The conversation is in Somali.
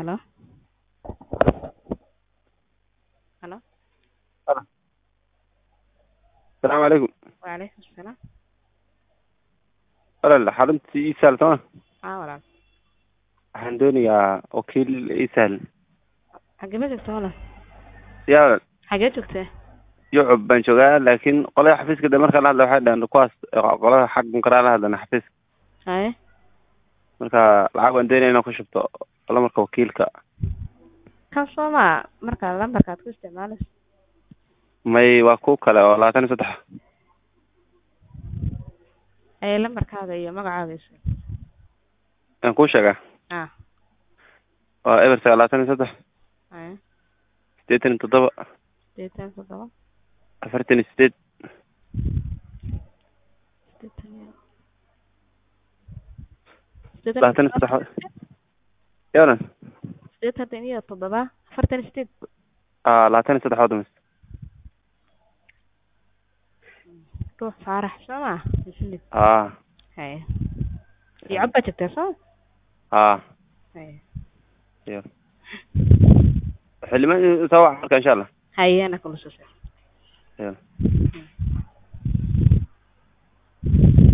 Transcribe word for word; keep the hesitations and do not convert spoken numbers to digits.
Hello? Hello? السلام عليكم. وعليكم السلام. ولا حرمت يسأل تمام. اه ولا waxaan doonayaa wakiil isal xagee ma joogtaa walaal? yaa Xagee joogtaa? yucub baan joogaa laakiin qolada xafiiska de markaan la hadla waxay dhahaan kuwaas qolada xaggan karaa la hadlana xafiiska haye marka lacag waan doonaya inaan ku shubto qolo marka wakiilka kan sooma marka lambarkaad ku isticmaalayso may waa ku kale oo labaatan iyo saddex ee lambarkaaga iyo magacaaga isu aan kuu sheegaa ah waa eber sagaal labaatan iyo saddex haye siddeetan iyo toddoba sideetan iyo toddoba afartan iyo sideed sideetan iyo labaatan iyo saddex yaaran sideetan iyo toddoba afartan iyo sideed ah labaatan iyo saddex waddamas ruux faarax sooma ismid ah haye iyo cabba joogtaa sooma ah haye iyo xilimaan soo wac marka insha Allah haye ana kula soo socdo yeah.